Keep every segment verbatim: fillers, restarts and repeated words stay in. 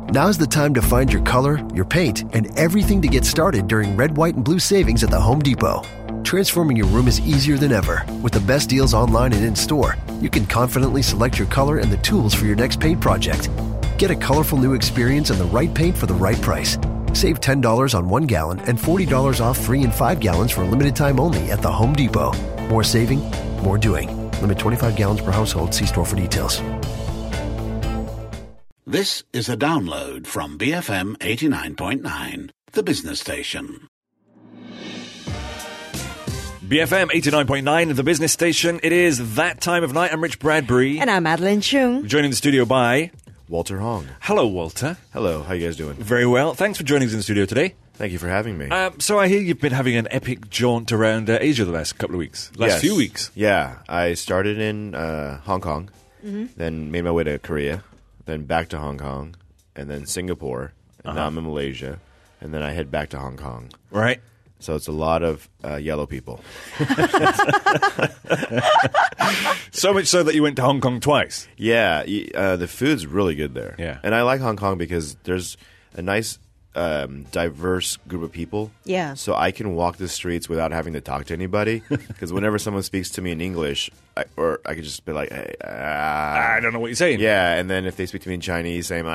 Now's the time to find your color, your paint, and everything to get started during red, white, and blue savings at the Home Depot. Transforming your room is easier than ever. With the best deals online and in-store, you can confidently select your color and the tools for your next paint project. Get a colorful new experience and the right paint for the right price. Save ten dollars on one gallon and forty dollars off three and five gallons for a limited time only at the Home Depot. More saving, more doing. Limit twenty-five gallons per household. See store for details. This is a download from B F M eighty-nine point nine, the business station. B F M eighty-nine point nine, the business station. It is that time of night. I'm Rich Bradbury. And I'm Madeline Chung. Joining the studio by Walter Hong. Hello, Walter. Hello, how you guys doing? Very well. Thanks for joining us in the studio today. Thank you for having me. Um, so I hear you've been having an epic jaunt around uh, Asia the last couple of weeks. Last yes. few weeks. Yeah. I started in uh, Hong Kong, mm-hmm. then made my way to Korea, then back to Hong Kong, and then Singapore, and uh-huh. now I'm in Malaysia, and then I head back to Hong Kong. Right. So it's a lot of uh, yellow people. So much so that you went to Hong Kong twice. Yeah. Uh, the food's really good there. Yeah. And I like Hong Kong because there's a nice um, diverse group of people. Yeah. So I can walk the streets without having to talk to anybody. Because whenever someone speaks to me in English, I, or I could just be like, hey, ah. I don't know what you're saying. Yeah, and then if they speak to me in Chinese, same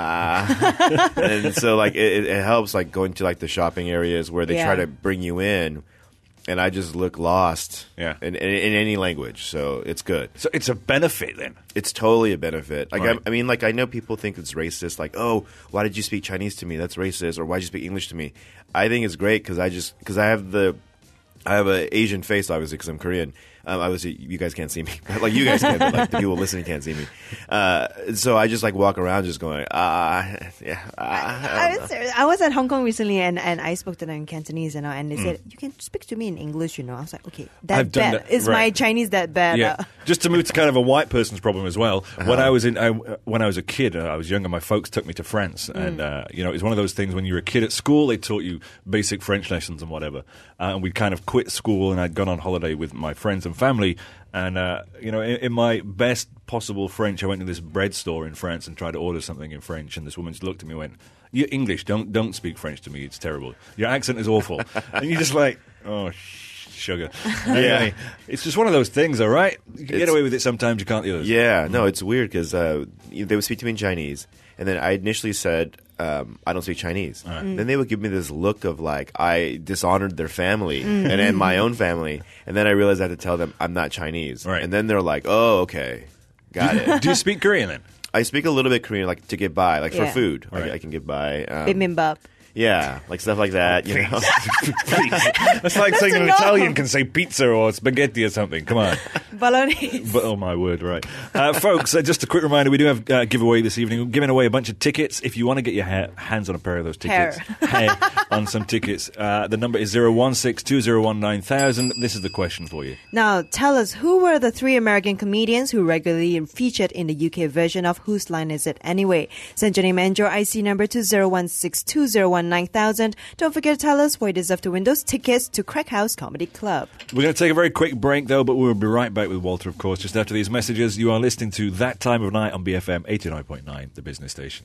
ah. And so like it, it helps like going to like the shopping areas where they Yeah. try to bring you in, and I just look lost. Yeah. In, in, in any language, so it's good. So it's a benefit then. It's totally a benefit. Like Right. I, I mean, like I know people think it's racist. Like, oh, why did you speak Chinese to me? That's racist. Or why did you speak English to me? I think it's great because I just because I have the I have an Asian face, obviously, because I'm Korean. Um, obviously, you guys can't see me. Like, you guys can, but like, the people listening can't see me. Uh, so I just, like, walk around just going, ah, yeah, ah. I, I, was, I was at Hong Kong recently, and, and I spoke to them in Cantonese, you know, and they mm. said, you can speak to me in English, you know. I was like, okay, that I've done bad. that, Is right. my Chinese that bad? Yeah. Uh, Just to move to kind of a white person's problem as well. Uh-huh. When I was in, I, when I was a kid, uh, I was younger. My folks took me to France, mm. and uh, you know, it was one of those things when you were a kid at school. They taught you basic French lessons and whatever, uh, and we'd kind of quit school, and I'd gone on holiday with my friends and family. And, uh, you know, in, in my best possible French, I went to this bread store in France and tried to order something in French. And this woman just looked at me and went, "You're English. Don't don't speak French to me. It's terrible. Your accent is awful." And you're just like, oh, sh- sugar. Yeah. It's just one of those things, all right? You can It's, get away with it sometimes, you can't the others. Yeah, no, it's weird because uh, they would speak to me in Chinese. And then I initially said, um, I don't speak Chinese. Right. Mm. Then they would give me this look of like I dishonored their family mm. and, and my own family. And then I realized I had to tell them I'm not Chinese. Right. And then they're like, oh, okay, got it. Do you speak Korean then? I speak a little bit Korean, like to get by, like Yeah. for food. Right. I, I can get by. Um, bibimbap. yeah, like stuff like that. You know. That's like saying an a no. Italian can say pizza or spaghetti or something. Come on. Bolognese. But, oh, my word, right. Uh, folks, uh, just a quick reminder, we do have a uh, giveaway this evening. We're giving away a bunch of tickets. If you want to get your ha- hands on a pair of those tickets, hey, on some tickets, uh, the number is zero one six two zero one nine thousand. This is the question for you. Now, tell us, who were the three American comedians who regularly featured in the U K version of Whose Line Is It Anyway? Send your name and your I C number to zero one six two zero one nine thousand. Don't forget to tell us why you deserve to win those tickets to Crack House Comedy Club. We're going to take a very quick break, though, but we'll be right back with Walter, of course, just after these messages. You are listening to That Time of Night on B F M eighty-nine point nine, the business station.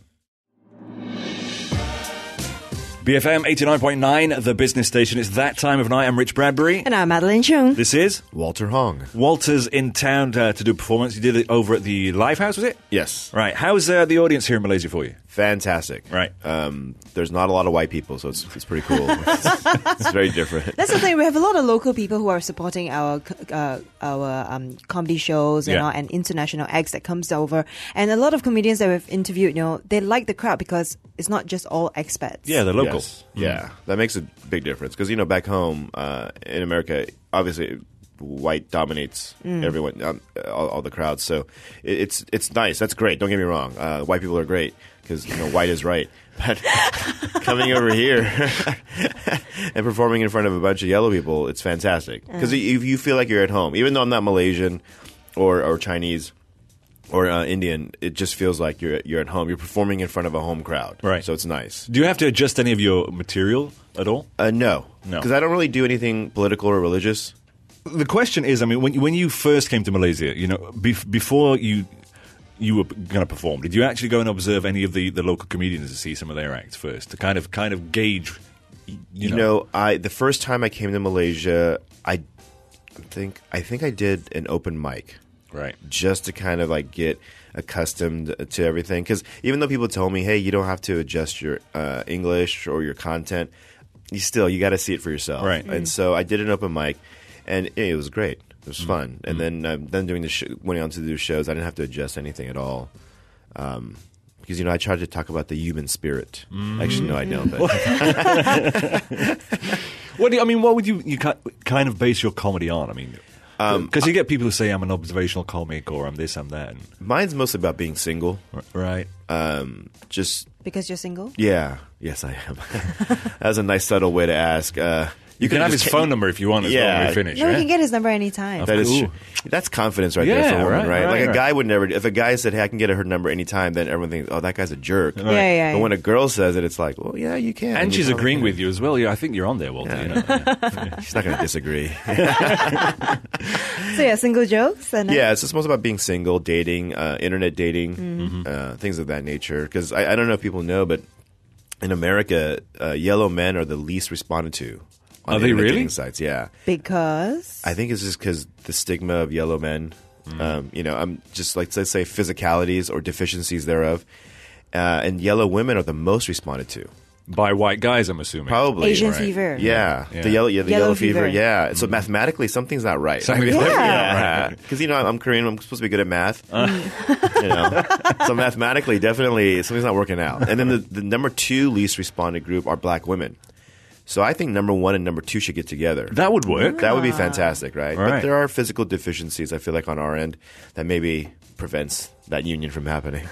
B F M eighty-nine point nine, the business station. It's That Time of Night. I'm Rich Bradbury. And I'm Madeline Chung. This is Walter Hong. Walter's in town uh, to do a performance. You did it over at the Live House, was it? Yes. Right. How's uh, the audience here in Malaysia for you? Fantastic. Right. Um, there's not a lot of white people, so it's it's pretty cool. it's, it's very different. That's the thing. We have a lot of local people who are supporting our uh, our um, comedy shows and, Yeah. all, and international acts that comes over. And a lot of comedians that we've interviewed, you know, they like the crowd because it's not just all expats. Yeah, they're local. Yes. Yeah, that makes a big difference because you know back home uh, in America, obviously white dominates everyone, um, all, all the crowds. So it, it's it's nice. That's great. Don't get me wrong. Uh, white people are great because you know white is right. But coming over here and performing in front of a bunch of yellow people, it's fantastic because if you feel like you're at home, even though I'm not Malaysian or or Chinese or uh, Indian, it just feels like you're you're at home. You're performing in front of a home crowd, Right. So it's nice. Do you have to adjust any of your material at all? Uh, no, No. because I don't really do anything political or religious. The question is, I mean, when when you first came to Malaysia, you know, bef- before you you were going to perform, did you actually go and observe any of the, the local comedians to see some of their acts first to kind of kind of gauge? You, You know, know, I the first time I came to Malaysia, I think I think I did an open mic. right? Just to kind of like get accustomed to everything. Because even though people told me, hey, you don't have to adjust your uh, English or your content, you still, you got to see it for yourself. Right. And so I did an open mic, and it, it was great. It was fun. And then um, then doing the sh- went on to do shows, I didn't have to adjust anything at all. Um, because, you know, I tried to talk about the human spirit. Actually, no, I don't. But What do you, I mean, what would you you ki- kind of base your comedy on? I mean, because you get people who say I'm an observational comic or I'm this, I'm that. And, mine's mostly about being single. right. Um, just Because you're single? Yeah. Yes, I am. That's a nice, subtle way to ask. Uh, You can could have just his ca- phone number if you want as well Yeah. when we finish, No, right? you can get his number anytime. That is, cool. that's confidence right Yeah, there for a woman, right, right? right, Like a right. guy would never. If a guy said, "Hey, I can get her number anytime," then everyone thinks, "Oh, that guy's a jerk." Yeah, yeah, But when yeah. a girl says it, it's like, "Well, yeah, you can." And You she's probably agreeing can. with you as well. Yeah, I think you're on there, Walter. You know? Yeah. She's not going to disagree. So yeah, single jokes? And Yeah, it's just most about being single, dating, uh, internet dating, Mm-hmm. uh, things of that nature. Because I, I don't know if people know, but in America, uh, yellow men are the least responded to. On Are they internet really? dating sites, yeah. Because? I think it's just because the stigma of yellow men. Mm. Um, you know, I'm just like, let's say physicalities or deficiencies thereof. Uh, and yellow women are the most responded to. By white guys, I'm assuming. Probably. Asian right. fever. Yeah. Yeah. The yellow, yeah, the Yellow yellow, fever. fever. Yeah. So mathematically, something's not right. Something's Yeah. not- Yeah. right. Because, you know, I'm Korean. I'm supposed to be good at math. You know, so mathematically, definitely something's not working out. And then the, the number two least responded group are black women. So I think number one and number two should get together. That would work. That would be fantastic, right? Right. But there are physical deficiencies, I feel like, on our end that maybe prevents that union from happening.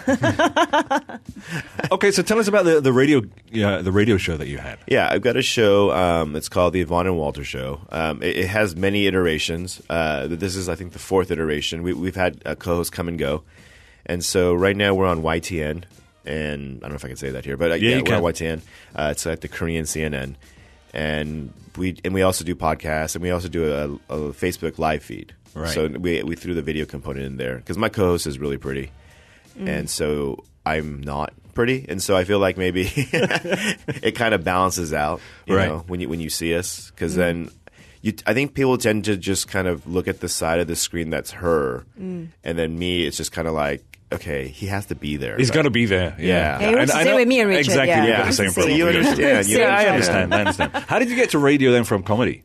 Okay, so tell us about the, the radio yeah, the radio show that you had. Yeah, I've got a show. Um, it's called the Yvonne and Walter Show. Um, it, it has many iterations. Uh, this is, I think, the fourth iteration. We, we've had uh, co-hosts come and go. And so right now we're on Y T N. And I don't know if I can say that here, but uh, Yeah, yeah, you we're on can. Y T N. Uh, it's at the Korean C N N. And we and we also do podcasts, and we also do a, a Facebook live feed. Right. So we we threw the video component in there because my co-host is really pretty, and so I'm not pretty, and so I feel like maybe it kind of balances out, you Right. know, when you when you see us, because then. You, I think people tend to just kind of look at the side of the screen that's her, and then me, it's just kind of like, okay, he has to be there. He's right? got to be there. Yeah. Yeah, it was the same with me and Richard, Exactly, yeah. we've got Yeah. the same So problem. you We got- understand, you Yeah, I understand. understand. I understand. How did you get to radio then from comedy?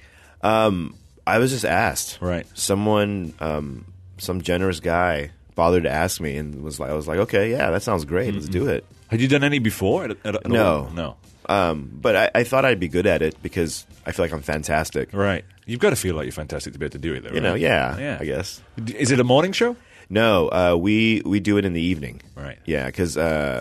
I was just asked. Right. Someone, um, some generous guy bothered to ask me, and was like, I was like, okay, yeah, that sounds great. Let's do it. Had you done any before? At, at, at No. all? No. Um, but I, I thought I'd be good at it because I feel like I'm fantastic. Right. You've got to feel like you're fantastic to be able to do it, though. You know, right? yeah, Yeah. I guess. D- Is it a morning show? No, uh, we we do it in the evening. Right. Yeah, because uh,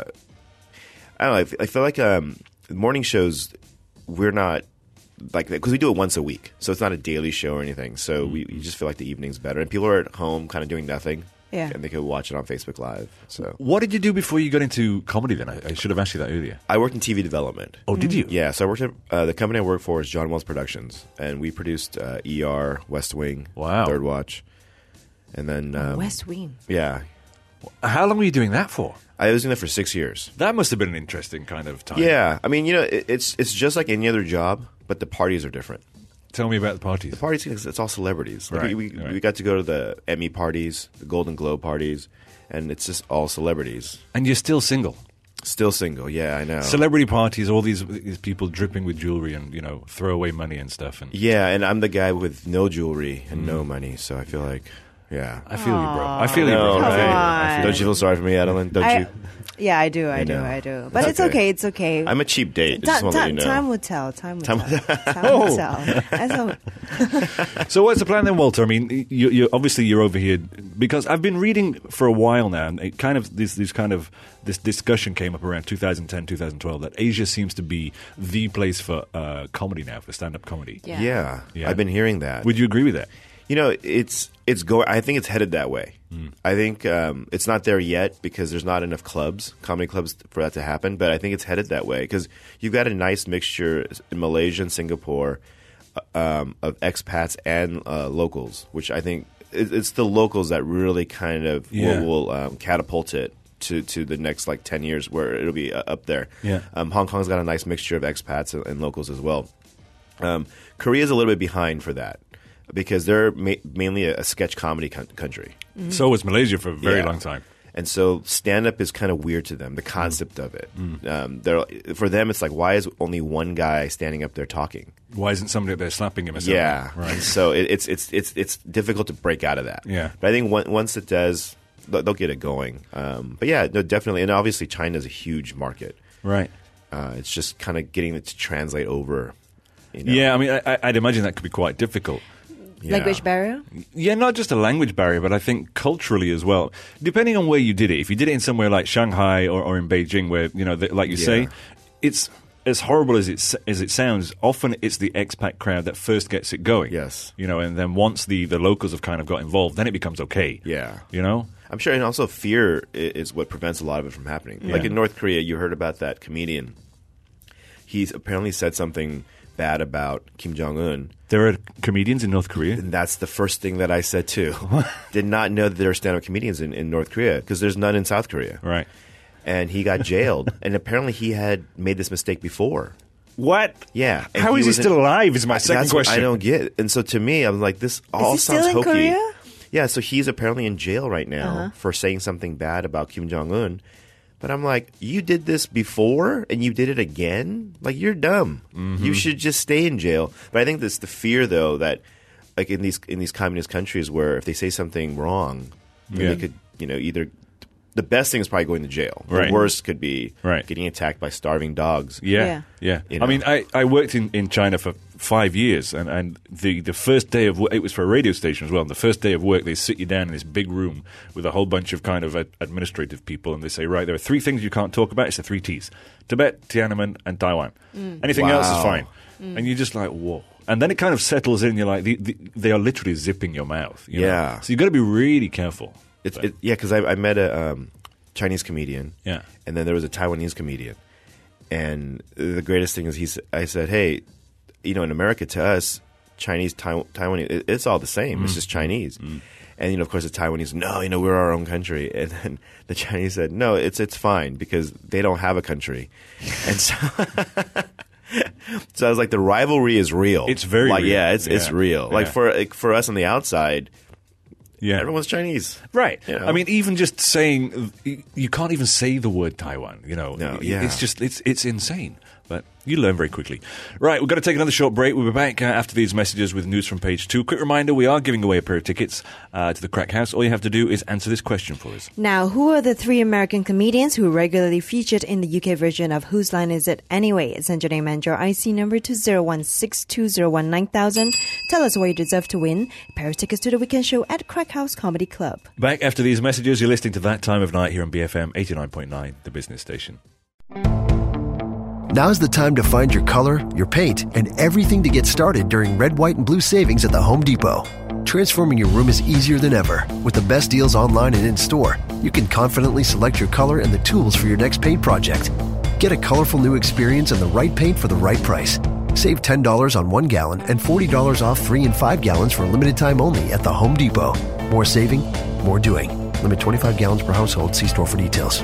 I don't know. I f- I feel like um, morning shows we're not like because we do it once a week, so it's not a daily show or anything. So we, we just feel like the evening's better, and people are at home, kind of doing nothing. Yeah. and they could watch it on Facebook Live. So What did you do before you got into comedy then? I, I should have asked you that earlier. I worked in T V development. Oh, did you? Yeah, so I worked at uh, the company I work for is John Wells Productions, and we produced uh, E R, West Wing, Wow. Third Watch, and then um, West Wing. Yeah, How long were you doing that for? I was in there for six years. That must have been an interesting kind of time. Yeah, I mean, you know, it, it's it's just like any other job, but the parties are different. Tell me about the parties. The parties, it's all celebrities. Like Right, we, we, right. we got to go to the Emmy parties, the Golden Globe parties, and it's just all celebrities. And you're still single. Still single, yeah, I know. Celebrity parties, all these, these people dripping with jewelry and, you know, throwaway money and stuff. And Yeah, and I'm the guy with no jewelry and no Mm. money, so I feel like, yeah. I feel you, bro. I feel you, No, bro. I feel you. right. I feel Don't you. you feel sorry for me, Adeline? Don't I, you? yeah, I do, I, I do, know. I do. But It's it's okay. okay, it's okay. I'm a cheap date. Ta- Just want to ta- let you know. Time will tell. Time will Time tell. will- Time Oh. will tell. That's all- So what's the plan then, Walter? I mean, you, you obviously you're over here because I've been reading for a while now, and it kind of this this kind of this discussion came up around two thousand ten, two thousand twelve that Asia seems to be the place for uh, comedy now, for stand-up comedy. Yeah. Yeah. Yeah. I've been hearing that. Would you agree with that? You know, it's it's going. I think it's headed that way. Hmm. I think um, it's not there yet because there's not enough clubs, comedy clubs, for that to happen. But I think it's headed that way because you've got a nice mixture in Malaysia and Singapore uh, um, of expats and uh, locals, which I think it, it's the locals that really kind of Yeah. will, will um, catapult it to, to the next like ten years where it'll be uh, up there. Yeah. Um, Hong Kong's got a nice mixture of expats and, and locals as well. Um, Korea's a little bit behind for that because they're ma- mainly a, a sketch comedy co- country. So was Malaysia for a very Yeah. long time. And so stand-up is kind of weird to them, the concept of it. Um, they're, for them, it's like, why is only one guy standing up there talking? Why isn't somebody up there slapping him or something? Yeah. Right. And so it, it's, it's, it's, it's difficult to break out of that. Yeah. But I think one, once it does, they'll, they'll get it going. Um, but yeah, no, definitely. And obviously, China's a huge market. Right. Uh, it's just kind of getting it to translate over. You know? Yeah, I mean, I, I'd imagine that could be quite difficult. Yeah. Language barrier? Yeah, not just a language barrier, but I think culturally as well. Depending on where you did it, if you did it in somewhere like Shanghai or, or in Beijing, where you know, the, like you Yeah. say, it's as horrible as it as it sounds. Often, it's the expat crowd that first gets it going. Yes. you know, and then once the, the locals have kind of got involved, then it becomes okay. Yeah. you know. I'm sure, and also fear i- is what prevents a lot of it from happening. Like Yeah. in North Korea, you heard about that comedian. He's apparently said something bad about Kim Jong Un, There are comedians in North Korea. and that's the first thing that I said too. Did not know that there are stand-up comedians in, in North Korea because there's none in South Korea. Right. And he got jailed, and apparently he had made this mistake before. What? Yeah. And How is he was in- still alive? Is my second That's what question. I don't get. And so to me, I'm like, this all he sounds still in hokey. Korea? Yeah, so he's apparently in jail right now Uh-huh. for saying something bad about Kim Jong Un. But I'm like, you did this before and you did it again? Like, you're dumb. Mm-hmm. You should just stay in jail. But I think that's the fear, though, that like in these in these communist countries where if they say something wrong, then Yeah. they could, you know, either the best thing is probably going to jail. Right. The worst could be Right. getting attacked by starving dogs. Yeah, Yeah. yeah. You I know. mean, I, I worked in, in China for five years, and, and the, the first day of work, it was for a radio station as well. And the first day of work, they sit you down in this big room with a whole bunch of kind of ad- administrative people, and they say, right, there are three things you can't talk about. It's the three T's: Tibet, Tiananmen, and Taiwan. Anything else is Wow. fine. And you're just like, whoa. And then it kind of settles in. You're like, the, the, they are literally zipping your mouth. You know? Yeah. So you've got to be really careful. It's But- it, yeah, because I, I met a um, Chinese comedian. Yeah. And then there was a Taiwanese comedian. And the greatest thing is he's I said, hey, you know, in America to us, Chinese, tai- Taiwanese, it, it's all the same. It's just Chinese. And, you know, of course, the Taiwanese, no, you know, we're our own country. And then the Chinese said, no, it's it's fine because they don't have a country. And so, so I was like, the rivalry is real. It's very like, real. Yeah, it's it's Yeah. real. Like Yeah. for like, for us on the outside, Yeah. everyone's Chinese. Right. You know? I mean, even just saying you can't even say the word Taiwan. You know, No, It- yeah. it's just it's it's insane. But you learn very quickly. Right, we've got to take another short break. We'll be back uh, after these messages with news from page two. Quick reminder: we are giving away a pair of tickets uh, to the Crack House. All you have to do is answer this question for us. Now, who are the three American comedians who regularly featured in the U K version of Whose Line Is It Anyway? Send your name and your I C number to zero one six two zero one nine thousand. Tell us why you deserve to win a pair of tickets to the weekend show at Crack House Comedy Club. Back after these messages, you're listening to That Time of Night here on B F M eighty-nine point nine, the business station. Now's the time to find your color, your paint, and everything to get started during red, white, and blue savings at the Home Depot. Transforming your room is easier than ever. With the best deals online and in-store, you can confidently select your color and the tools for your next paint project. Get a colorful new experience and the right paint for the right price. Save ten dollars on one gallon and forty dollars off three and five gallons for a limited time only at the Home Depot. More saving, more doing. Limit twenty-five gallons per household. See store for details.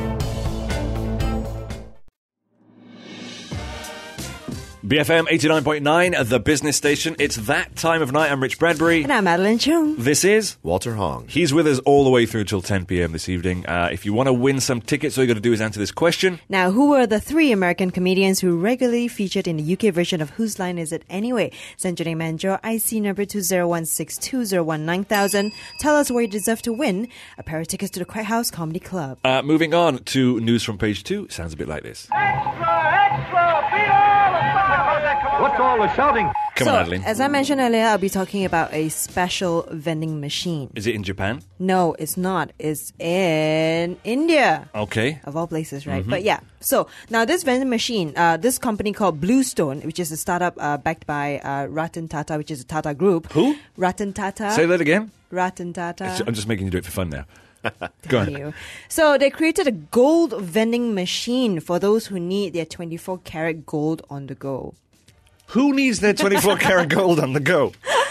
B F M eighty-nine point nine, the business station. It's That Time of Night. I'm Rich Bradbury. And I'm Madeline Chung. This is... Walter Hong. He's with us all the way through till ten p.m. this evening. Uh, if you want to win some tickets, all you got to do is answer this question. Now, who were the three American comedians who regularly featured in the U K version of Whose Line Is It Anyway? Send your name and your I C number to zero one six two zero one nine thousand. Tell us where you deserve to win a pair of tickets to the Crack House Comedy Club. Uh, moving on to news from page two. Sounds a bit like this. Extra, extra, beat all the fire. What's all the shouting? Come so, on, Adeline. as I mentioned earlier, I'll be talking about a special vending machine. Is it in Japan? No, it's not. It's in India. Okay. Of all places, right? Mm-hmm. But yeah, so now this vending machine, uh, this company called Bluestone, which is a startup uh, backed by uh, Ratan Tata, which is a Tata Group. Who? Ratan Tata. Say that again. Ratan Tata. I'm just making you do it for fun now. Go on. You. So they created a gold vending machine for those who need their twenty-four karat gold on the go. Who needs their twenty-four karat gold on the go?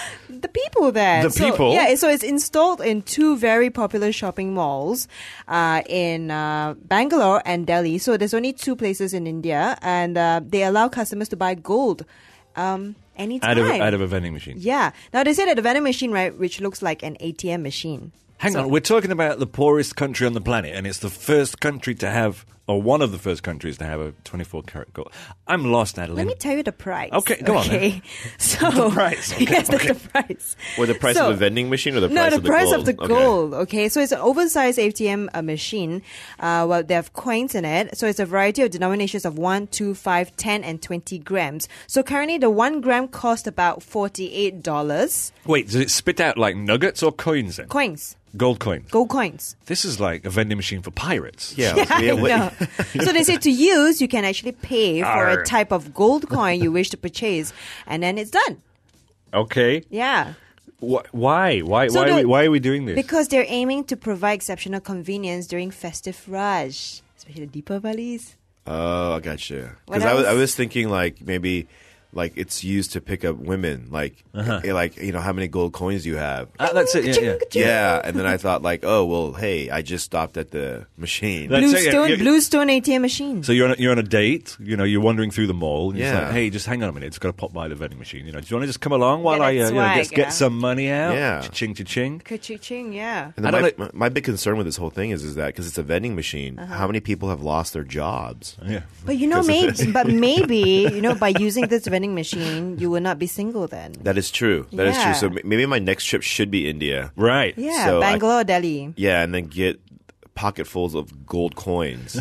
the people there. The So, people? Yeah, so it's installed in two very popular shopping malls uh, in uh, Bangalore and Delhi. So there's only two places in India, and uh, they allow customers to buy gold um, anytime. Out of, out of a vending machine. Yeah. Now they say that the vending machine, right, which looks like an A T M machine. Hang So- on, we're talking about the poorest country on the planet, and it's the first country to have, or one of the first countries to have a twenty-four karat gold. I'm lost, Adeline. Let me tell you the price. Okay, go on then. Okay, so The price, okay, yes, that's okay. the price. Or the price So- of a vending machine, or the No, price the of the price gold? of the Okay. gold. Okay, so it's an oversized A T M uh, machine. Uh, well, they have coins in it. So it's a variety of denominations of one, two, five, ten, and twenty grams. So currently, the one gram costs about forty-eight dollars. Wait, does it spit out like nuggets or coins then? Coins, Gold coins. gold coins. This is like a vending machine for pirates. Yeah, Yeah, yeah, I what- know. So they say to use, you can actually pay for Arr. a type of gold coin you wish to purchase, and then it's done. Okay. Yeah. Wh- why? Why? So why, are the- we, why are we doing this? Because they're aiming to provide exceptional convenience during festive rush, especially the Deepavalis. Oh, I got you. What Because I was, I else? was thinking like maybe like it's used to pick up women, like eh, like you know how many gold coins you have. Ah, that's it. Yeah, yeah. Yeah, and then I thought like, oh well, hey, I just stopped at the machine. That- Blue That's it, yeah, Stone, yeah. Blue Stone A T M machine. So you're on a, you're on a date. You know, you're wandering through the mall. And yeah. Yeah. Like, hey, just hang on a minute. It's got to pop by the vending machine. You know, do you want to just come along while Get I that uh, you know, swag, get, get yeah. some money out? Yeah. Cha-ching, cha-ching. Ka-ching, yeah. And I then don't my, my, my big concern with this whole thing is is that because it's a vending machine, Uh-huh. how many people have lost their jobs? Yeah. But you know, Because of maybe, this. but maybe you know, by using this vending machine, you will not be single then. That is true. That is Yeah. true. So m- maybe my next trip should be India. Right. Yeah, So I- Bangalore, or Delhi. Yeah, and then get pocketfuls of gold coins.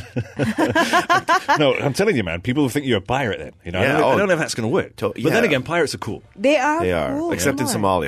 No, I'm telling you, man. People think you're a pirate. Then you know. I, Yeah, don't, I oh. don't know if that's going to work. To- But then yeah. again, pirates are cool. They are. They are, cool, except in come on.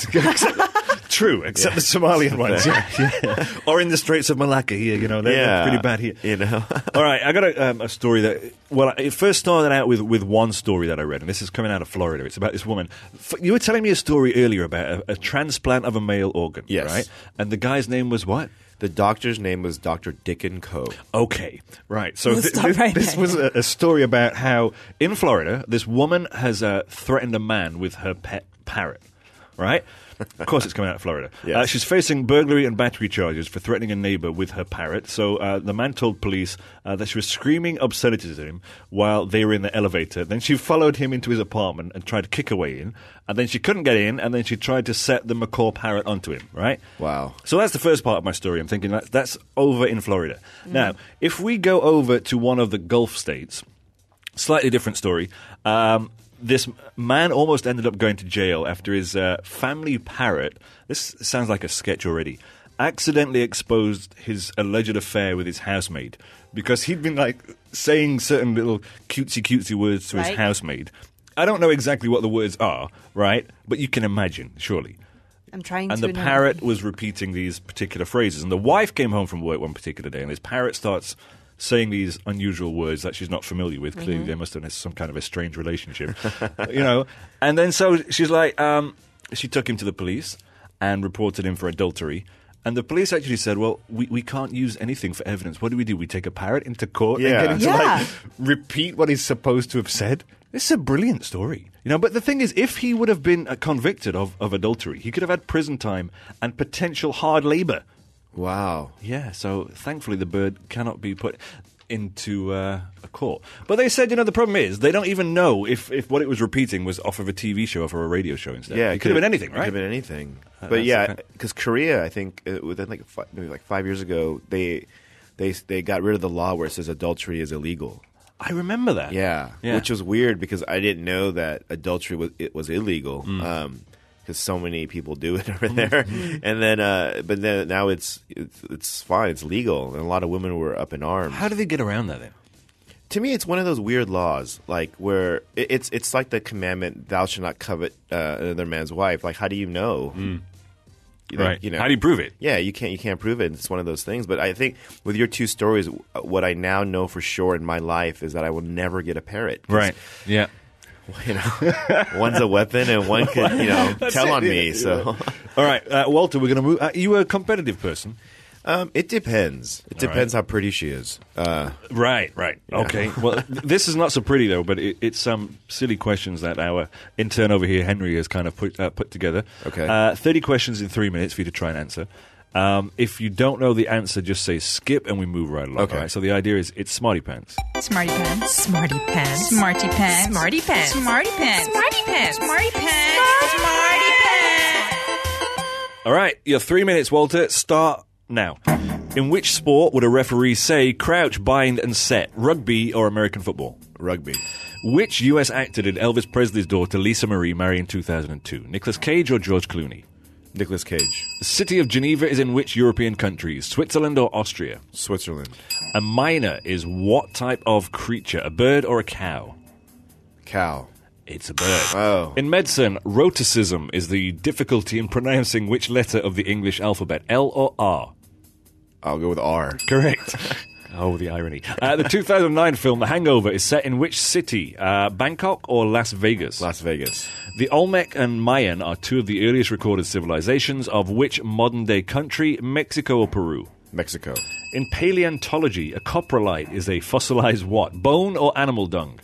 Somalia. True, except the Somalian ones. Yeah, yeah. Or in the Straits of Malacca here. You know, they're, they're Yeah, pretty bad here. You know. All right, I got a, um, a story that. Well, it first started out with, with one story that I read, and this is coming out of Florida. It's about this woman. F- You were telling me a story earlier about a, a transplant of a male organ, Yes. right? And the guy's name was what? The doctor's name was Doctor Dickon Coe. Okay, right. So We'll th- stop th- right this there. was a, a story about how in Florida, this woman has uh, threatened a man with her pet parrot, right? Of course, it's coming out of Florida. Yes. Uh, she's facing burglary and battery charges for threatening a neighbor with her parrot. So uh, the man told police uh, that she was screaming obscenities at him while they were in the elevator. Then she followed him into his apartment and tried to kick her way in. And then she couldn't get in, and then she tried to set the macaw parrot onto him, right? Wow. So that's the first part of my story. I'm thinking that that's over in Florida. Now, if we go over to one of the Gulf states, slightly different story. Um, this man almost ended up going to jail after his uh, family parrot, this sounds like a sketch already, accidentally exposed his alleged affair with his housemaid because he'd been like saying certain little cutesy cutesy words to his Right. housemaid. I don't know exactly what the words are, right? But you can imagine, surely. I'm trying And to the know. parrot was repeating these particular phrases. And the wife came home from work one particular day, and this parrot starts saying these unusual words that she's not familiar with. Clearly, Mm-hmm. they must have had some kind of a strange relationship, you know. And then so she's like, um, she took him to the police and reported him for adultery. And the police actually said, well, we, we can't use anything for evidence. What do we do? We take a parrot into court Yeah. and get him to Yeah. like repeat what he's supposed to have said? This is a brilliant story. You know, but the thing is, if he would have been uh, convicted of, of adultery, he could have had prison time and potential hard labor. Wow. Yeah, so thankfully the bird cannot be put into uh, a court. But they said, you know, the problem is they don't even know if, if what it was repeating was off of a T V show or for a radio show instead. Yeah, it could have been anything, It right? could have been anything. Uh, but that's yeah, the kind- because Korea, I think uh, within like fi- maybe like five years ago, they they they got rid of the law where it says adultery is illegal. I remember that. Yeah, Yeah. which was weird because I didn't know that adultery was it was illegal. Mm. Um, because so many people do it over there, and then, uh, but then now it's, it's it's fine, it's legal, and a lot of women were up in arms. How do they get around that then? To me, it's one of those weird laws, like where it, it's it's like the commandment, "Thou shalt not covet uh, another man's wife." Like, how do you know? You know, Right. You know, How do you prove it? Yeah, you can't you can't prove it. It's one of those things. But I think with your two stories, what I now know for sure in my life is that I will never get a parrot. 'Cause, Right. Yeah. You know, one's a weapon and one could you know tell it, on yeah, me. yeah. So All right, uh, Walter, we're going to move. Uh, you were a competitive person. Um, it depends. It All depends how pretty she is. Uh, Right, right. Okay. Well, th- this is not so pretty, though, but it, it's some silly questions that our intern over here, Henry, has kind of put, uh, put together. Okay. Uh, thirty questions in three minutes for you to try and answer. Um, if you don't know the answer, just say skip and we move right along. Okay. All right? So the idea is it's Smarty Pants. Smarty pants. Smarty pants. Smarty pants. Smarty pants. Smarty pants. Smarty pants. Smarty pants. Smarty pants. All right, your three minutes, Walter. Start now. In which sport would a referee say crouch, bind, and set? Rugby or American football? rugby. Which U S actor did Elvis Presley's daughter Lisa Marie marry in two thousand two? Nicolas Cage or George Clooney? Nicolas Cage. The city of Geneva is in which European countries? Switzerland or Austria? Switzerland. A myna is what type of creature? A bird or a cow? Cow. It's a bird. Oh. In medicine, rhoticism is the difficulty in pronouncing which letter of the English alphabet? L or R? I'll go with R. Correct. Oh, the irony. Uh, the two thousand nine film The Hangover is set in which city? Uh, Bangkok or Las Vegas? Las Vegas. The Olmec and Mayan are two of the earliest recorded civilizations of which modern-day country? Mexico or Peru? Mexico. In paleontology, a coprolite is a fossilized what? Bone or animal dung?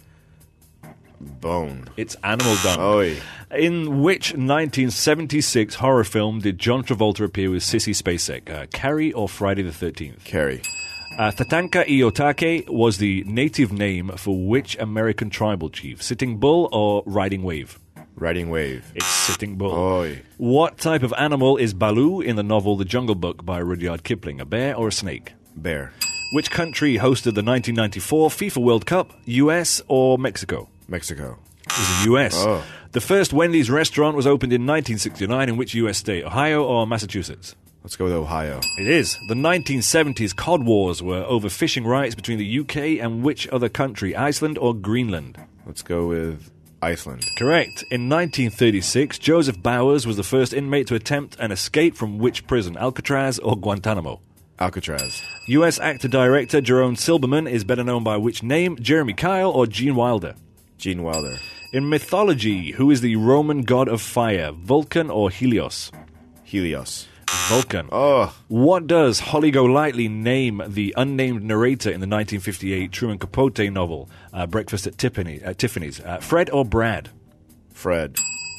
Bone. It's animal dung. Oy. In which nineteen seventy-six horror film did John Travolta appear with Sissy Spacek? Uh, Carrie or Friday the thirteenth? Carry. Uh, Tatanka Iyotake was the native name for which American tribal chief? Sitting Bull or Riding Wave? Riding wave. It's Sitting Bull. Oy. What type of animal is Baloo in the novel The Jungle Book by Rudyard Kipling? A bear or a snake? Bear. Which country hosted the nineteen ninety-four FIFA World Cup? U S or Mexico? Mexico. It was the U S. Oh. The first Wendy's restaurant was opened in nineteen sixty-nine in which U S state? Ohio or Massachusetts? Let's go with Ohio. It is. The nineteen seventies Cod Wars were over fishing rights between the U K and which other country? Iceland or Greenland? Let's go with Iceland. Correct. In nineteen thirty-six, Joseph Bowers was the first inmate to attempt an escape from which prison? Alcatraz or Guantanamo? Alcatraz. U S actor-director Jerome Silberman is better known by which name? Jeremy Kyle or Gene Wilder? Gene Wilder. In mythology, who is the Roman god of fire? Vulcan or Helios? Helios. Vulcan. Oh. What does Holly Golightly name the unnamed narrator in the nineteen fifty-eight Truman Capote novel, uh, Breakfast at Tiffany, uh, Tiffany's? Uh, Fred or Brad? Fred.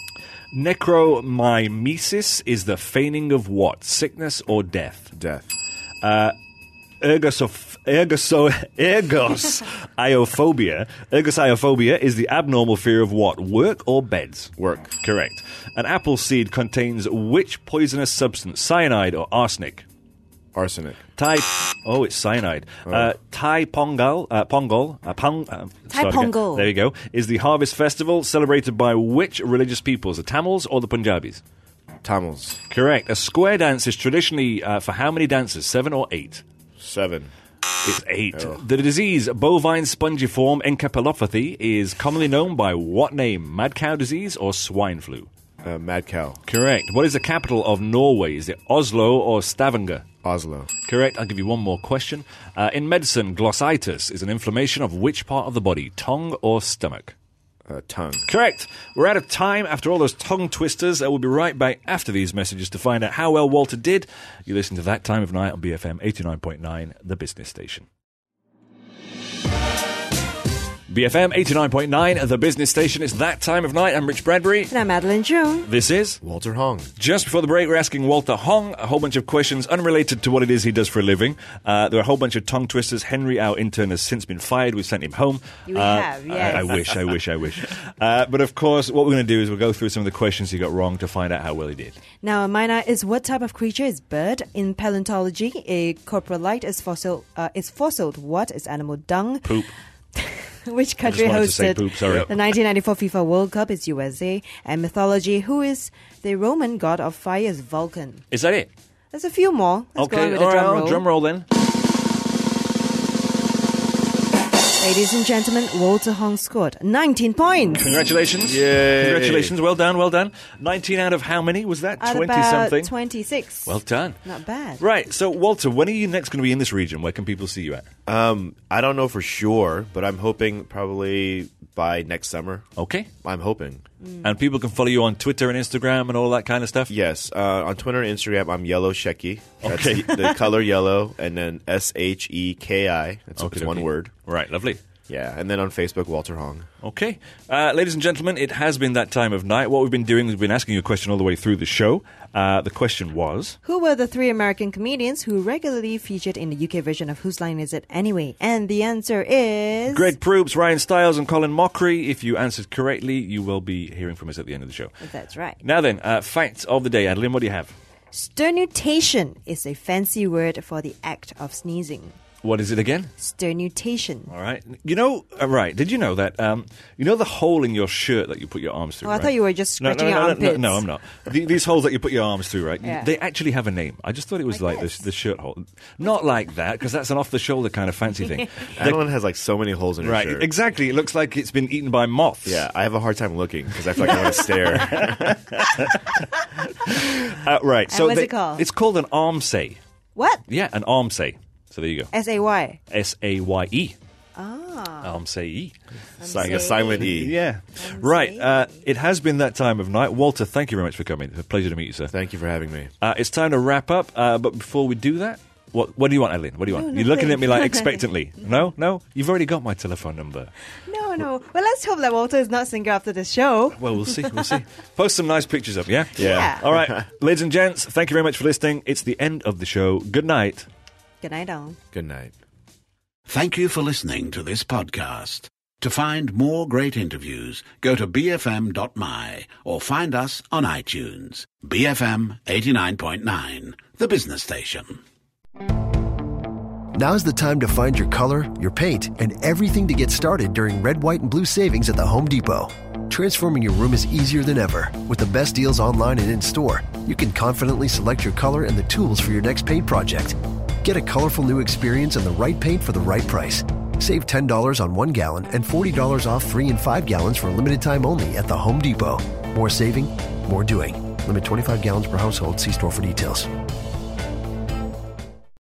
Necromimesis is the feigning of what? Sickness or death? Death. Ergosof- ergoso- ergosiophobia. Ergosiophobia is the abnormal fear of what? Work or beds? Work. Correct. An apple seed contains which poisonous substance? Cyanide or arsenic? Arsenic. Thai. Oh, it's cyanide. Uh, Thai Pongal. Uh, Pongal. Uh, pong, uh, Thai start again. Pongal. There you go. Is the harvest festival celebrated by which religious peoples? The Tamils or the Punjabis? Tamils. Correct. A square dance is traditionally uh, for how many dancers? Seven or eight? Seven. It's eight. Oh. The disease bovine spongiform encephalopathy is commonly known by what name? Mad cow disease or swine flu? Uh, Mad cow. Correct. What is the capital of Norway? Is it Oslo or Stavanger? Oslo. Correct. I'll give you one more question. Uh, in medicine, glossitis is an inflammation of which part of the body? Tongue or stomach? Uh, tongue. Correct. We're out of time after all those tongue twisters. Uh, we'll be right back after these messages to find out how well Walter did. You listen to That Time of Night on B F M eighty-nine point nine, the business station. B F M eighty-nine point nine, the business station. It's That Time of Night. I'm Rich Bradbury. And I'm Madeline June. This is Walter Hong. Just before the break, we're asking Walter Hong a whole bunch of questions unrelated to what it is he does for a living. Uh, there are a whole bunch of tongue twisters. Henry, our intern, has since been fired. We've sent him home. You uh, have, yes. I, I wish, I wish, I wish. Uh, but of course, what we're going to do is we'll go through some of the questions he got wrong to find out how well he did. Now, a myna is what type of creature is bird? In paleontology, a coprolite is fossil. Uh, is fossiled. What is animal dung? Poop. Which country wanted to say hosted poop, sorry. the nineteen ninety-four FIFA World Cup? Is U S A. And mythology, who is the Roman god of fire? Is Vulcan. Is that it? There's a few more. Let's go on Okay, with all the right, drum well, roll. drum roll then. Ladies and gentlemen, Walter Hong scored nineteen points. Congratulations. Yay. Congratulations, well done, well done. nineteen out of how many was that? At twenty-something? about twenty-six. Well done. Not bad. Right, so Walter, when are you next going to be in this region? Where can people see you at? Um, I don't know for sure, but I'm hoping probably by next summer. Okay. I'm hoping. And people can follow you on Twitter and Instagram and all that kind of stuff? Yes. Uh, on Twitter and Instagram, I'm Yellow Sheki. That's Okay. the, the color yellow, and then S H E K I. That's Okay, it's one okay. word. Right, lovely. Yeah. And then on Facebook, Walter Hong. Okay. Uh, ladies and gentlemen, it has been that time of night. What we've been doing is we've been asking you a question all the way through the show. Uh, the question was... Who were the three American comedians who regularly featured in the U K version of Whose Line Is It Anyway? And the answer is... Greg Proops, Ryan Stiles, and Colin Mockery. If you answered correctly, you will be hearing from us at the end of the show. That's right. Now then, uh, facts of the day. Adeline, what do you have? Sternutation is a fancy word for the act of sneezing. What is it again? Sternutation. All right. You know, uh, right, did you know that, um, you know the hole in your shirt that you put your arms through, Oh, I right? thought you were just No, no, scratching no, your no, armpits. No, no, I'm not. The, these holes that you put your arms through, right? Yeah. They actually have a name. I just thought it was Like like, this? the, the shirt hole. Not like that, because that's an off-the-shoulder kind of fancy thing. Adeline has like so many holes in her Right, shirt. exactly. It looks like it's been eaten by moths. Yeah, I have a hard time looking because I feel like I want to stare. Uh, right. So what's they- it called? It's called an armsay. What? Yeah, an armsay. So there you go. S A Y. S A Y E. Ah. Armsay. It's like a silent E. Yeah. Right. Uh, it has been that time of night. Walter, thank you very much for coming. It's a pleasure to meet you, sir. Thank you for having me. Uh, it's time to wrap up. Uh, but before we do that, what what do you want, Adeline? What do you want? No, You're looking at me like nothing. expectantly. No? No? You've already got my telephone number. No, no. Well, let's hope that Walter is not single after this show. Well, we'll see. We'll see. Post some nice pictures up, yeah? Yeah. Yeah. All right. Ladies and gents, thank you very much for listening. It's the end of the show. Good night. Good night, all. Good night. Thank you for listening to this podcast. To find more great interviews, go to b f m dot m y or find us on iTunes. B F M eighty-nine point nine, the business station. Now's the time to find your color, your paint, and everything to get started during Red, White, and Blue savings at the Home Depot. Transforming your room is easier than ever. With the best deals online and in-store, you can confidently select your color and the tools for your next paint project. Get a colorful new experience and the right paint for the right price. Save ten dollars on one gallon and forty dollars off three and five gallons for a limited time only at the Home Depot. More saving, more doing. Limit twenty-five gallons per household. See store for details.